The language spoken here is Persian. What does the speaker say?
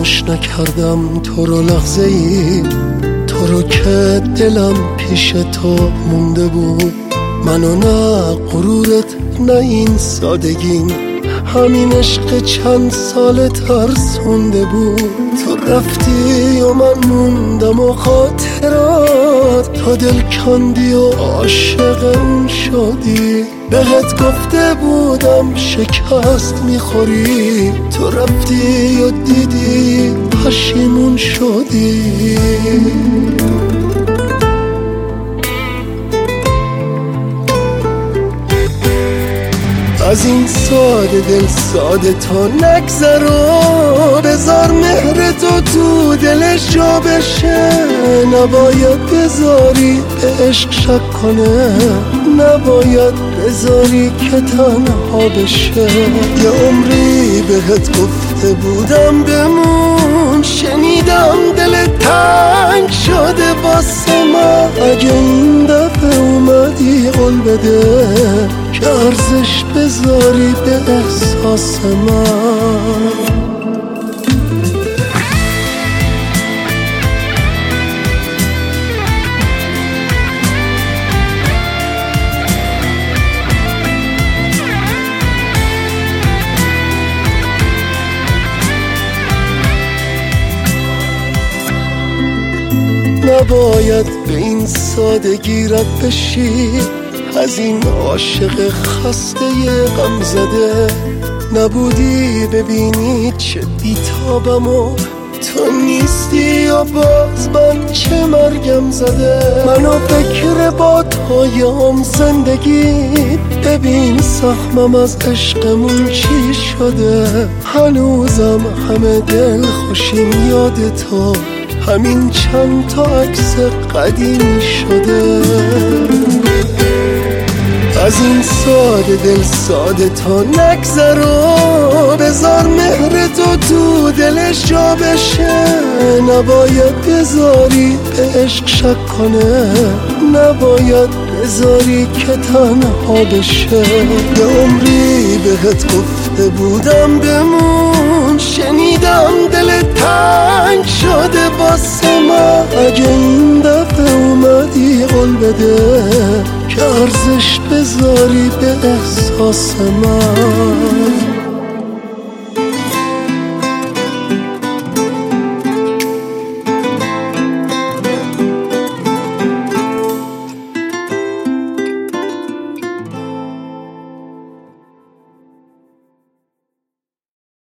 فراموش نکردم تو رو لحظه ای، تو رو که دلم پیش تو مونده بود. منو نه غرورت نه این سادگیم، همین عشق چند سال ترسونده بود. تو رفتی و من موندم و خاطرات، تا دل کندی و عاشق اون شدی. بهت گفته بودم شکست میخوری، تو رفتی و دیدی پشیمون شدی. از این ساده دل ساده تا نگذر و بذار مهر تو دلش جا بشه. نباید بذاری به عشق شک کنه، نباید بذاری که تنها بشه. یه عمری بهت گفته بودم بمون، شنیدم دل تنگ شده واسه من. اگه این دفعه اومدی قول بده که ارزش بذاری به احساس من. نباید به این سادگی رد بشی، از این عاشق خسته غم زده. نبودی ببینی چه بیتابم و تو نیستی و باز من چه مرگم زده. منو فکر با تویم زندگی، ببین سخمم از عشقمون چی شده. هنوزم همه دل خوشیم یاد تو، همین چند تا عکس قدیمی شده. از این ساده دل ساده تا نگذر و بذار مهر تو دلش جا بشه. نباید بذاری به عشق شک کنه، نباید بذاری که تنها بشه. یه عمری بهت گفته بودم بمون، شنیدم دل تنگ شده واسه من. اگه این دفعه اومدی قول بده که ارزش بذاری به احساس من.